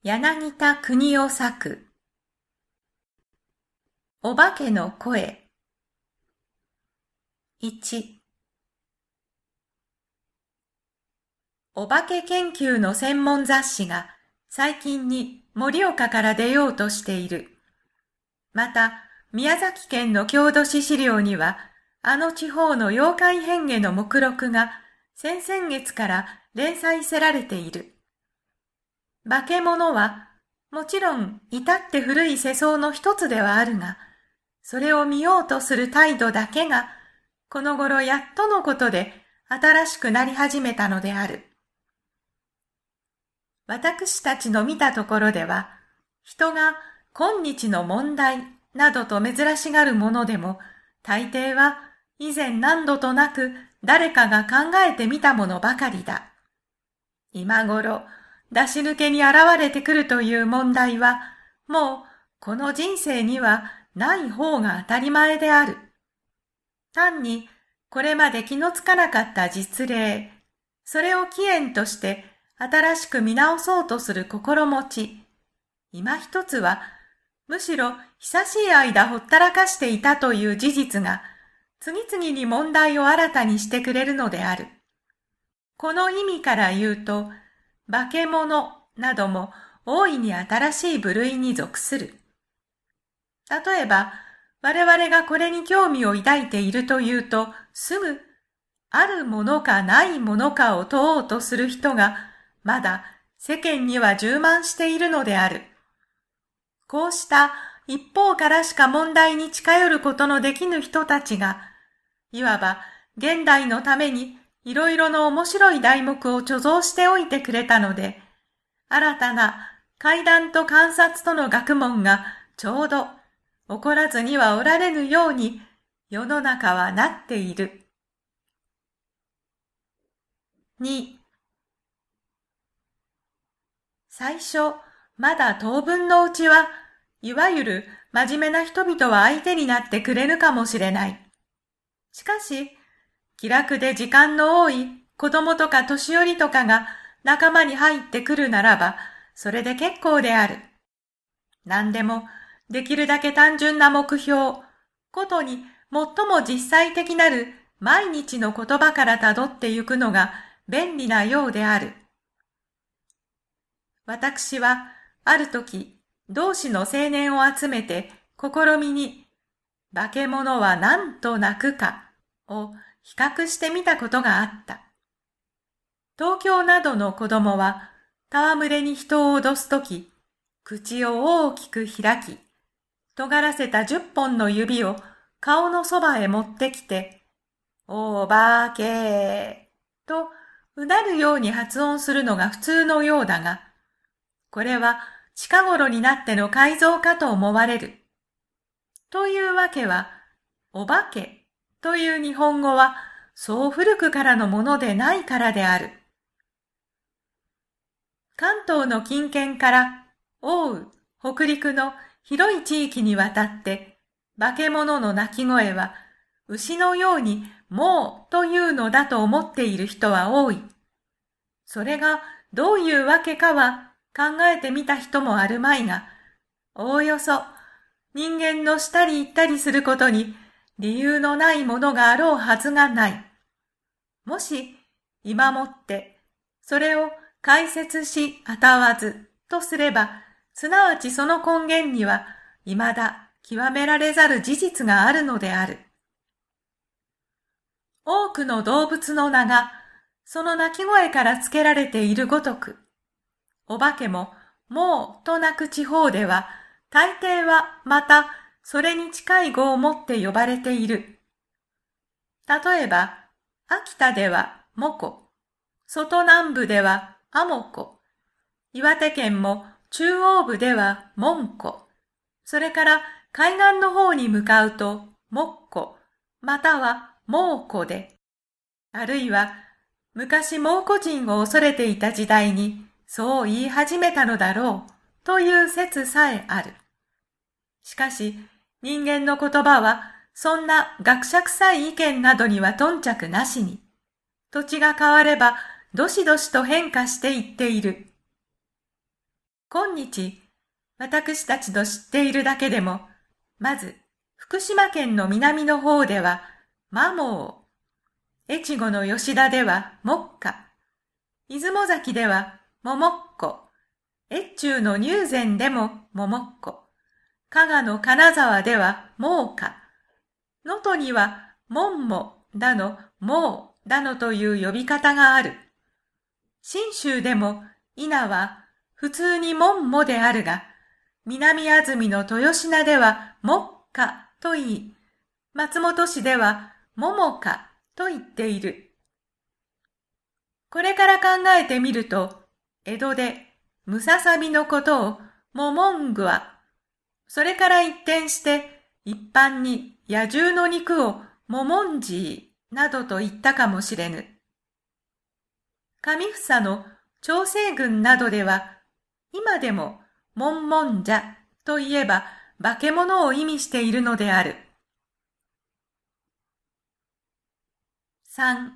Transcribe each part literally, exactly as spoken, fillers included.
柳田国男作。お化けの声。いち。お化け研究の専門雑誌が最近に盛岡から出ようとしている。また、宮崎県の郷土史資料には、あの地方の妖怪変化の目録が先々月から連載せられている。化け物は、もちろん至って古い世相の一つではあるが、それを見ようとする態度だけが、この頃やっとのことで新しくなり始めたのである。私たちの見たところでは、人が今日の問題などと珍しがるものでも、大抵は以前何度となく誰かが考えてみたものばかりだ。今頃、出し抜けに現れてくるという問題は、もうこの人生にはない方が当たり前である。単にこれまで気のつかなかった実例、それを起源として新しく見直そうとする心持ち、今一つはむしろ久しい間ほったらかしていたという事実が次々に問題を新たにしてくれるのである。この意味から言うと、化け物なども大いに新しい部類に属する。例えば、我々がこれに興味を抱いているというと、すぐ、あるものかないものかを問おうとする人が、まだ世間には充満しているのである。こうした一方からしか問題に近寄ることのできぬ人たちが、いわば現代のためにいろいろの面白い題目を貯蔵しておいてくれたので、新たな怪談と観察との学問がちょうど起こらずにはおられぬように世の中はなっている。に、最初、まだ当分のうちは、いわゆる真面目な人々は相手になってくれぬかもしれない。しかし、気楽で時間の多い子供とか年寄りとかが仲間に入ってくるならば、それで結構である。何でも、できるだけ単純な目標、ことに最も実際的なる毎日の言葉からたどってゆくのが便利なようである。私は、ある時、同志の青年を集めて、試みに、化け物は何と鳴くかを比較してみたことがあった。東京などの子供は、戯れに人を脅すとき、口を大きく開き、尖らせた十本の指を顔のそばへ持ってきて、お化けーとうなるように発音するのが普通のようだが、これは近頃になっての改造かと思われる。というわけは、お化けという日本語はそう古くからのものでないからである。関東の近県から奥羽、北陸の広い地域にわたって、化け物の鳴き声は牛のようにもうというのだと思っている人は多い。それがどういうわけかは考えてみた人もあるまいが、おおよそ人間のしたり言ったりすることに理由のないものがあろうはずがない。もし今もってそれを解説しあたわずとすれば、すなわちその根源には未だ極められざる事実があるのである。多くの動物の名がその鳴き声から付けられているごとく、お化けももうと鳴く地方では大抵はまたそれに近い語を持って呼ばれている。例えば、秋田ではもこ、外南部ではあもこ、岩手県も中央部ではもんこ、それから海岸の方に向かうともっこ、またはもうこで、あるいは昔蒙古人を恐れていた時代にそう言い始めたのだろうという説さえある。しかし人間の言葉はそんな学者臭い意見などには頓着なしに、土地が変わればどしどしと変化していっている。 今日、私たちの知っているだけでも、まず、福島県の南の方では、摩耗、越後の吉田では目下、出雲崎では桃っ子、越中の入善でも桃っ子、加賀の金沢では猛花、能登には門もだの猛だのという呼び方がある。信州でも稲は普通に門もであるが、南安住の豊品では目下と言い、松本市では桃花と言っている。これから考えてみると、江戸でムササビのことをモモングア、それから一転して一般に野獣の肉をモモンジーなどと言ったかもしれぬ。上房の長生郡などでは、今でもモンモンジャといえば化け物を意味しているのである。さん.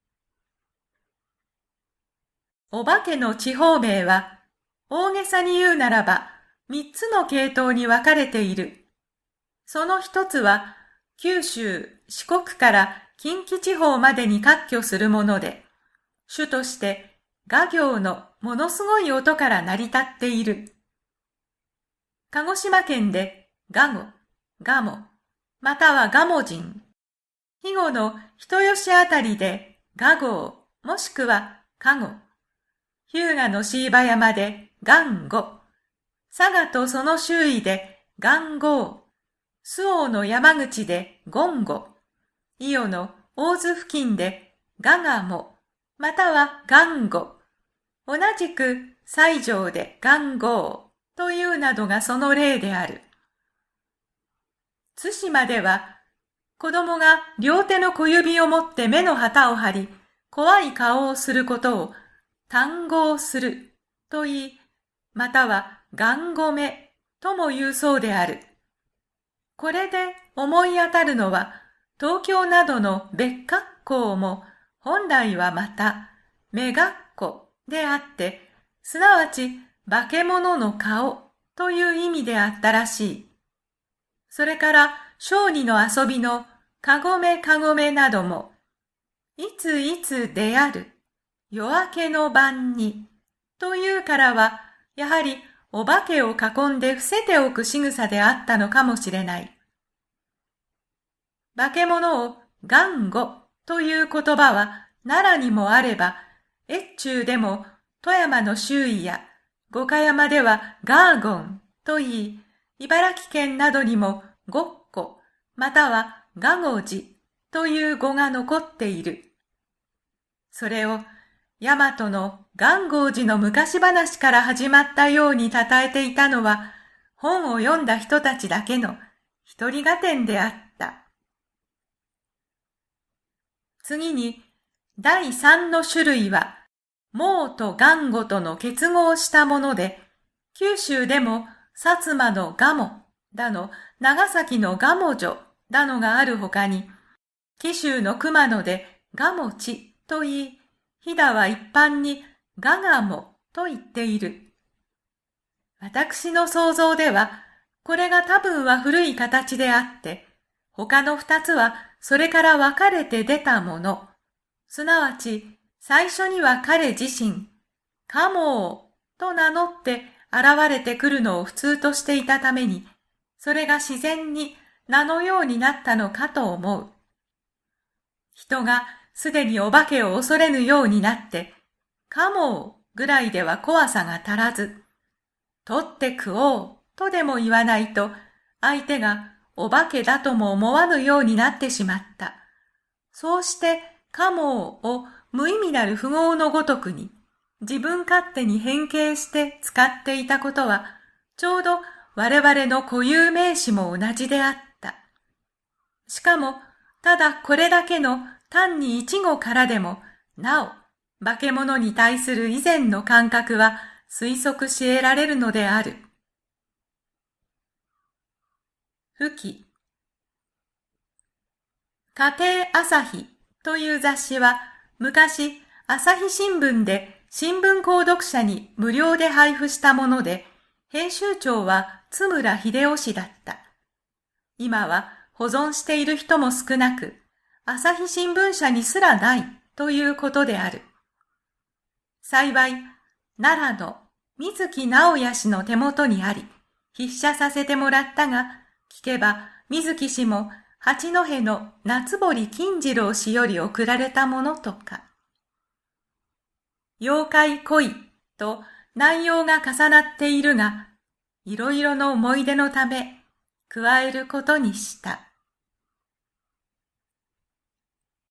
お化けの地方名は、大げさに言うならば、三つの系統に分かれている。その一つは、九州、四国から近畿地方までに割拠するもので、主として画行のものすごい音から成り立っている。鹿児島県でガゴ、ガモ、またはガモ人。肥後の人吉あたりでガゴー、もしくはカゴ。日向の椎葉山でガンゴ。佐賀とその周囲でガンゴー。周防の山口でゴンゴ。伊予の大津付近でガガモ。またはガンゴ。同じく西条でガンゴーというなどがその例である。対馬では子供が両手の小指を持って目の旗を張り、怖い顔をすることを単語をすると言い、またはガンゴメとも言うそうである。これで思い当たるのは、東京などの別格好も本来はまた目学校であって、すなわち化け物の顔という意味であったらしい。それから小児の遊びのかごめかごめなども、いついつである、夜明けの晩に、というからは、やはりお化けを囲んで伏せておく仕草であったのかもしれない。化け物をガンゴという言葉は奈良にもあれば、越中でも富山の周囲や五箇山ではガーゴンと言い、茨城県などにもゴッコまたはガゴジという語が残っている。それを大和の元号寺の昔話から始まったように称えていたのは、本を読んだ人たちだけの一人合点であった。次に、第三の種類は、孟と元号との結合したもので、九州でも薩摩の蒲生だの、長崎の蒲生城だのがあるほかに、紀州の熊野で蒲生地と言い、飛騨は一般にガガモと言っている。私の想像では、これが多分は古い形であって、他の二つはそれから分かれて出たもの。すなわち、最初には彼自身、カモーと名乗って現れてくるのを普通としていたために、それが自然に名のようになったのかと思う。人がすでにお化けを恐れぬようになって、カモーぐらいでは怖さが足らず、取って食おうとでも言わないと、相手がお化けだとも思わぬようになってしまった。そうしてカモーを無意味なる符号のごとくに、自分勝手に変形して使っていたことは、ちょうど我々の固有名詞も同じであった。しかも、ただこれだけの単に一語からでも、なお、化け物に対する以前の感覚は推測し得られるのである。付記。家庭朝日という雑誌は、昔、朝日新聞で新聞購読者に無料で配布したもので、 編集長は津村秀夫氏だった。今は保存している人も少なく、朝日新聞社にすらないということである。幸い、奈良の水木直哉氏の手元にあり、筆写させてもらったが、聞けば水木氏も八戸の夏堀金次郎氏より送られたものとか。妖怪恋と内容が重なっているが、いろいろの思い出のため、加えることにした。